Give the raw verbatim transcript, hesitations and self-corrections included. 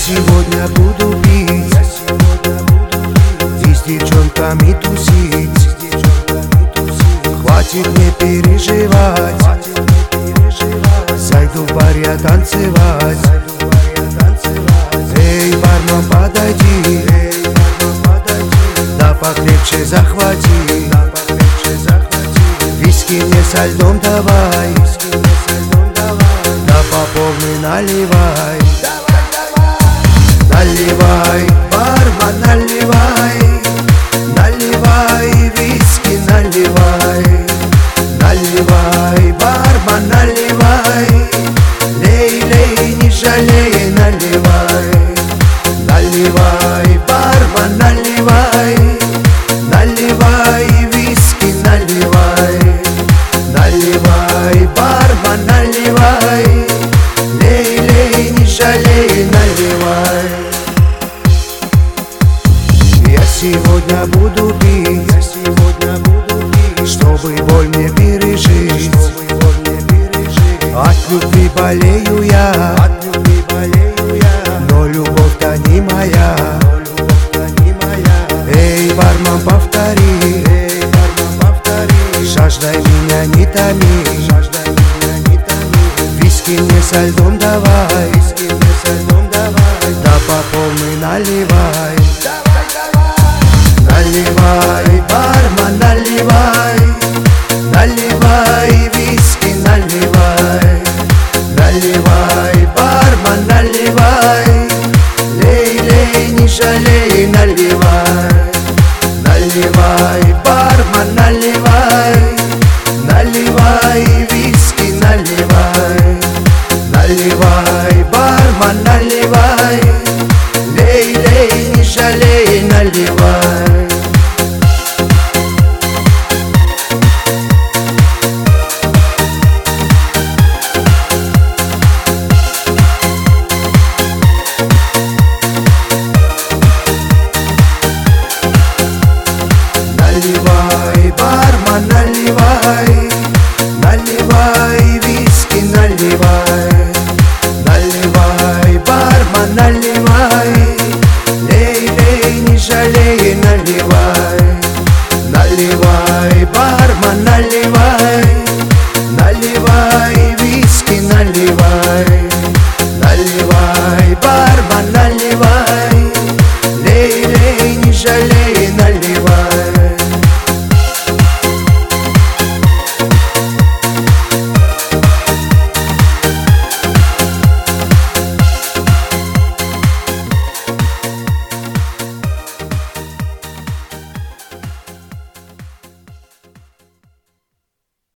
сегодня буду пить, и с девчонками тусить. Хватит мне переживать, зайду в бар я танцевать. Эй, бармен, подойди, да покрепче захвати. Виски мне со льдом давай, да по полной наливай. Наливай, бармен, наливай, наливай, виски наливай. Наливай, бармен, наливай, лей, лей, не жалей, наливай. Наливай, бармен, наливай, наливай, виски наливай. Наливай, бармен, наливай, лей, лей, не жалей, наливай. Я сегодня буду пить, я сегодня буду пить, чтобы боль мне пережить. От любви болею я, от любви болею я, но любовь-то не моя. Эй, бармен, повтори, эй, бармен, повтори, жаждой меня не томи, жаждой меня не томи. Виски мне со льдом давай, виски мне со льдом давай, да по полной наливай. Наливай, бармен, наливай, наливай.